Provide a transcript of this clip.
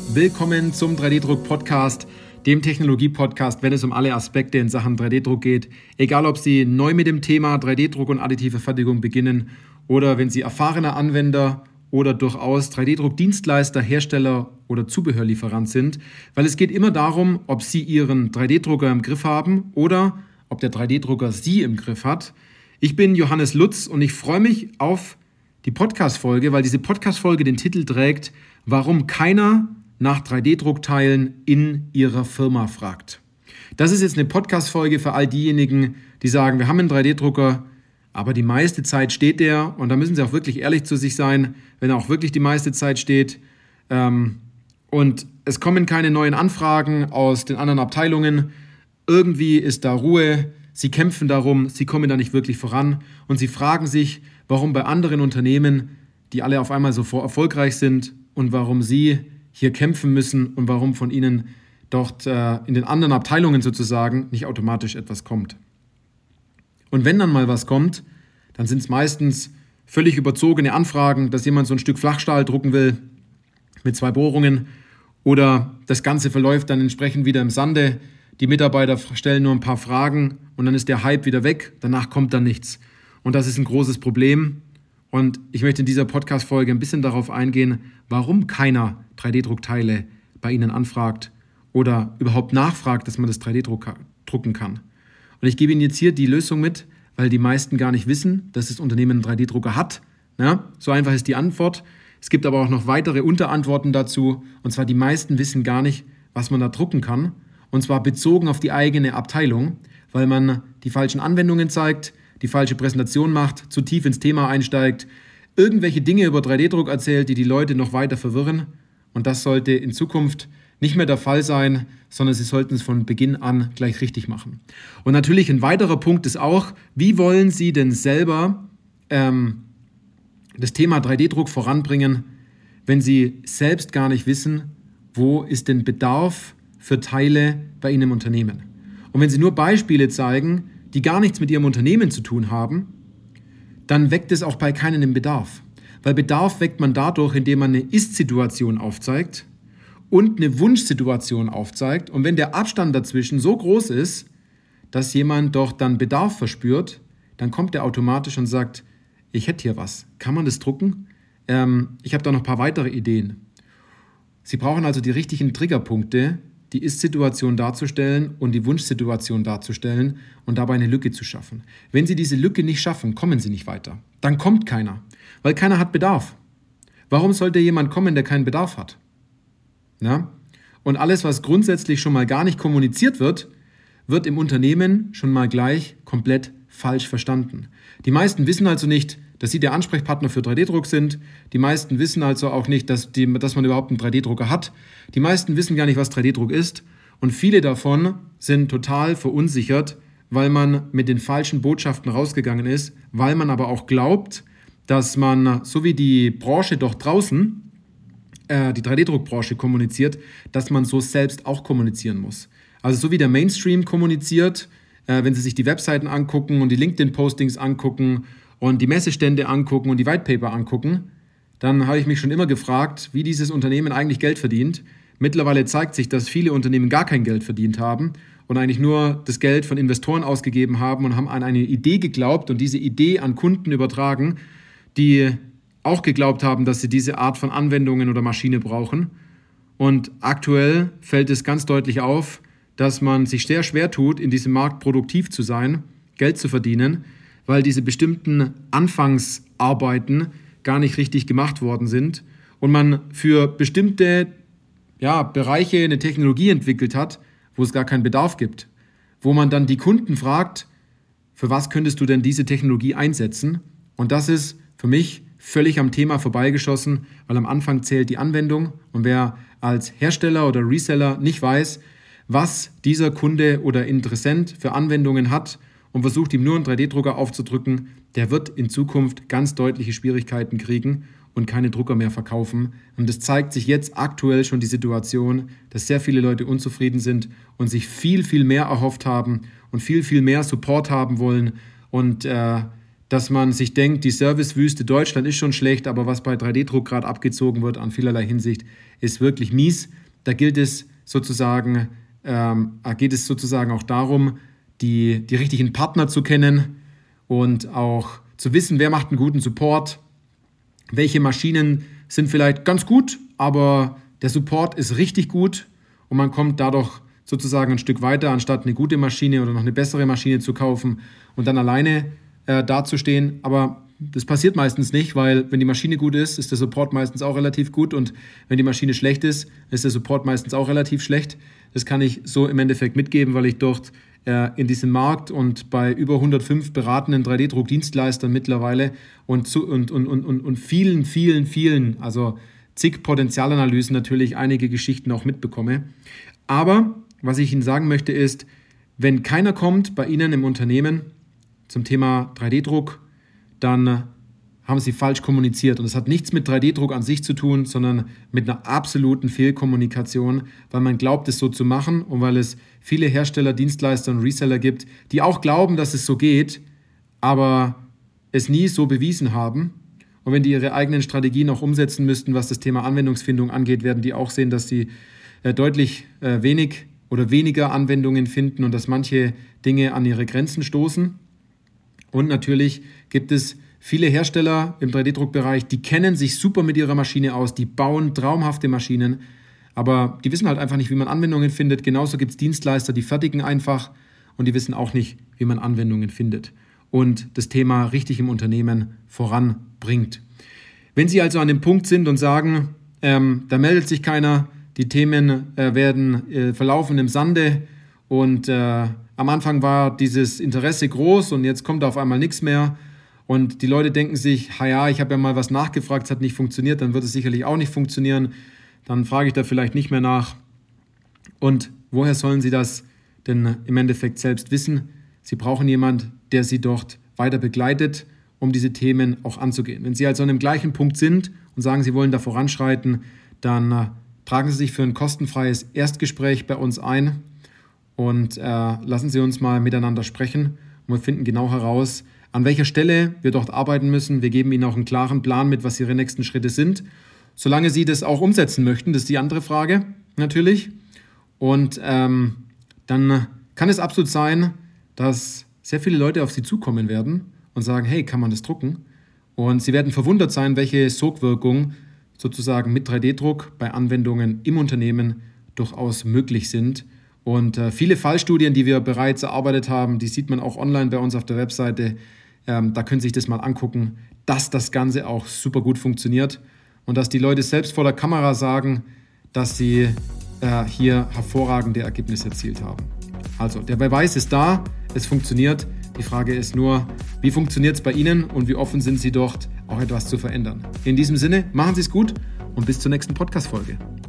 Willkommen zum 3D-Druck-Podcast, dem Technologie-Podcast, wenn es um alle Aspekte in Sachen 3D-Druck geht. Egal, ob Sie neu mit dem Thema 3D-Druck und additive Fertigung beginnen oder wenn Sie erfahrener Anwender oder durchaus 3D-Druck-Dienstleister, Hersteller oder Zubehörlieferant sind, weil es geht immer darum, ob Sie Ihren 3D-Drucker im Griff haben oder ob der 3D-Drucker Sie im Griff hat. Ich bin Johannes Lutz und ich freue mich auf die Podcast-Folge, weil diese Podcast-Folge den Titel trägt, warum keiner nach 3D-Druckteilen in ihrer Firma fragt. Das ist jetzt eine Podcast-Folge für all diejenigen, die sagen, wir haben einen 3D-Drucker, aber die meiste Zeit steht der, und da müssen Sie auch wirklich ehrlich zu sich sein, wenn er auch wirklich die meiste Zeit steht, und es kommen keine neuen Anfragen aus den anderen Abteilungen, irgendwie ist da Ruhe, Sie kämpfen darum, Sie kommen da nicht wirklich voran und Sie fragen sich, warum bei anderen Unternehmen, die alle auf einmal so erfolgreich sind und warum Sie hier kämpfen müssen und warum von Ihnen dort in den anderen Abteilungen sozusagen nicht automatisch etwas kommt. Und wenn dann mal was kommt, dann sind es meistens völlig überzogene Anfragen, dass jemand so ein Stück Flachstahl drucken will mit 2 Bohrungen oder das Ganze verläuft dann entsprechend wieder im Sande. Die Mitarbeiter stellen nur ein paar Fragen und dann ist der Hype wieder weg, danach kommt dann nichts. Und das ist ein großes Problem. Und ich möchte in dieser Podcast-Folge ein bisschen darauf eingehen, warum keiner 3D-Druckteile bei Ihnen anfragt oder überhaupt nachfragt, dass man das 3D-drucken kann. Und ich gebe Ihnen jetzt hier die Lösung mit, weil die meisten gar nicht wissen, dass das Unternehmen einen 3D-Drucker hat. Ja, so einfach ist die Antwort. Es gibt aber auch noch weitere Unterantworten dazu. Und zwar die meisten wissen gar nicht, was man da drucken kann. Und zwar bezogen auf die eigene Abteilung, weil man die falschen Anwendungen zeigt, die falsche Präsentation macht, zu tief ins Thema einsteigt, irgendwelche Dinge über 3D-Druck erzählt, die die Leute noch weiter verwirren. Und das sollte in Zukunft nicht mehr der Fall sein, sondern Sie sollten es von Beginn an gleich richtig machen. Und natürlich ein weiterer Punkt ist auch, wie wollen Sie denn selber das Thema 3D-Druck voranbringen, wenn Sie selbst gar nicht wissen, wo ist denn Bedarf für Teile bei Ihnen im Unternehmen. Und wenn Sie nur Beispiele zeigen, die gar nichts mit Ihrem Unternehmen zu tun haben, dann weckt es auch bei keinem den Bedarf. Weil Bedarf weckt man dadurch, indem man eine Ist-Situation aufzeigt und eine Wunschsituation aufzeigt. Und wenn der Abstand dazwischen so groß ist, dass jemand doch dann Bedarf verspürt, dann kommt er automatisch und sagt, ich hätte hier was. Kann man das drucken? Ich habe da noch ein paar weitere Ideen. Sie brauchen also die richtigen Triggerpunkte, die Ist-Situation darzustellen und die Wunschsituation darzustellen und dabei eine Lücke zu schaffen. Wenn Sie diese Lücke nicht schaffen, kommen Sie nicht weiter. Dann kommt keiner, weil keiner hat Bedarf. Warum sollte jemand kommen, der keinen Bedarf hat? Ja? Und alles, was grundsätzlich schon mal gar nicht kommuniziert wird, wird im Unternehmen schon mal gleich komplett falsch verstanden. Die meisten wissen also nicht, dass Sie der Ansprechpartner für 3D-Druck sind. Die meisten wissen also auch nicht, dass man überhaupt einen 3D-Drucker hat. Die meisten wissen gar nicht, was 3D-Druck ist. Und viele davon sind total verunsichert, weil man mit den falschen Botschaften rausgegangen ist, weil man aber auch glaubt, dass man, so wie die Branche doch draußen, die 3D-Druckbranche kommuniziert, dass man so selbst auch kommunizieren muss. Also so wie der Mainstream kommuniziert, wenn Sie sich die Webseiten angucken und die LinkedIn-Postings angucken und die Messestände angucken und die Whitepaper angucken, dann habe ich mich schon immer gefragt, wie dieses Unternehmen eigentlich Geld verdient. Mittlerweile zeigt sich, dass viele Unternehmen gar kein Geld verdient haben und eigentlich nur das Geld von Investoren ausgegeben haben und haben an eine Idee geglaubt und diese Idee an Kunden übertragen, die auch geglaubt haben, dass sie diese Art von Anwendungen oder Maschine brauchen. Und aktuell fällt es ganz deutlich auf, dass man sich sehr schwer tut, in diesem Markt produktiv zu sein, Geld zu verdienen, weil diese bestimmten Anfangsarbeiten gar nicht richtig gemacht worden sind und man für bestimmte Bereiche eine Technologie entwickelt hat, wo es gar keinen Bedarf gibt, wo man dann die Kunden fragt, für was könntest du denn diese Technologie einsetzen? Und das ist für mich völlig am Thema vorbeigeschossen, weil am Anfang zählt die Anwendung und wer als Hersteller oder Reseller nicht weiß, was dieser Kunde oder Interessent für Anwendungen hat und versucht, ihm nur einen 3D-Drucker aufzudrücken, der wird in Zukunft ganz deutliche Schwierigkeiten kriegen und keine Drucker mehr verkaufen. Und es zeigt sich jetzt aktuell schon die Situation, dass sehr viele Leute unzufrieden sind und sich viel, viel mehr erhofft haben und viel, viel mehr Support haben wollen und dass man sich denkt, die Servicewüste Deutschland ist schon schlecht, aber was bei 3D-Druck gerade abgezogen wird an vielerlei Hinsicht, ist wirklich mies. Da geht es sozusagen auch darum, die richtigen Partner zu kennen und auch zu wissen, wer macht einen guten Support, welche Maschinen sind vielleicht ganz gut, aber der Support ist richtig gut und man kommt dadurch sozusagen ein Stück weiter, anstatt eine gute Maschine oder noch eine bessere Maschine zu kaufen und dann alleine dazustehen. Aber das passiert meistens nicht, weil wenn die Maschine gut ist, ist der Support meistens auch relativ gut und wenn die Maschine schlecht ist, ist der Support meistens auch relativ schlecht. Das kann ich so im Endeffekt mitgeben, weil ich dort in diesem Markt und bei über 105 beratenden 3D-Druck-Dienstleistern mittlerweile und vielen, also zig Potenzialanalysen natürlich einige Geschichten auch mitbekomme. Aber was ich Ihnen sagen möchte ist, wenn keiner kommt bei Ihnen im Unternehmen zum Thema 3D-Druck, dann haben Sie falsch kommuniziert. Und das hat nichts mit 3D-Druck an sich zu tun, sondern mit einer absoluten Fehlkommunikation, weil man glaubt, es so zu machen und weil es viele Hersteller, Dienstleister und Reseller gibt, die auch glauben, dass es so geht, aber es nie so bewiesen haben. Und wenn die ihre eigenen Strategien auch umsetzen müssten, was das Thema Anwendungsfindung angeht, werden die auch sehen, dass sie deutlich wenig oder weniger Anwendungen finden und dass manche Dinge an ihre Grenzen stoßen. Und natürlich gibt es viele Hersteller im 3D-Druckbereich, die kennen sich super mit ihrer Maschine aus, die bauen traumhafte Maschinen, aber die wissen halt einfach nicht, wie man Anwendungen findet. Genauso gibt es Dienstleister, die fertigen einfach und die wissen auch nicht, wie man Anwendungen findet und das Thema richtig im Unternehmen voranbringt. Wenn Sie also an dem Punkt sind und sagen, da meldet sich keiner, die Themen verlaufen im Sande und am Anfang war dieses Interesse groß und jetzt kommt auf einmal nichts mehr und die Leute denken sich, ja, ich habe ja mal was nachgefragt, es hat nicht funktioniert, dann wird es sicherlich auch nicht funktionieren, dann frage ich da vielleicht nicht mehr nach. Und woher sollen Sie das denn im Endeffekt selbst wissen? Sie brauchen jemanden, der Sie dort weiter begleitet, um diese Themen auch anzugehen. Wenn Sie also an dem gleichen Punkt sind und sagen, Sie wollen da voranschreiten, dann tragen Sie sich für ein kostenfreies Erstgespräch bei uns ein und lassen Sie uns mal miteinander sprechen und wir finden genau heraus, an welcher Stelle wir dort arbeiten müssen. Wir geben Ihnen auch einen klaren Plan mit, was Ihre nächsten Schritte sind. Solange Sie das auch umsetzen möchten, das ist die andere Frage natürlich. Und dann kann es absolut sein, dass sehr viele Leute auf Sie zukommen werden und sagen, hey, kann man das drucken? Und Sie werden verwundert sein, welche Sogwirkung sozusagen mit 3D-Druck bei Anwendungen im Unternehmen durchaus möglich sind. Und viele Fallstudien, die wir bereits erarbeitet haben, die sieht man auch online bei uns auf der Webseite. Da können Sie sich das mal angucken, dass das Ganze auch super gut funktioniert und dass die Leute selbst vor der Kamera sagen, dass sie hier hervorragende Ergebnisse erzielt haben. Also der Beweis ist da, es funktioniert. Die Frage ist nur, wie funktioniert es bei Ihnen und wie offen sind Sie dort, auch etwas zu verändern. In diesem Sinne, machen Sie es gut und bis zur nächsten Podcast-Folge.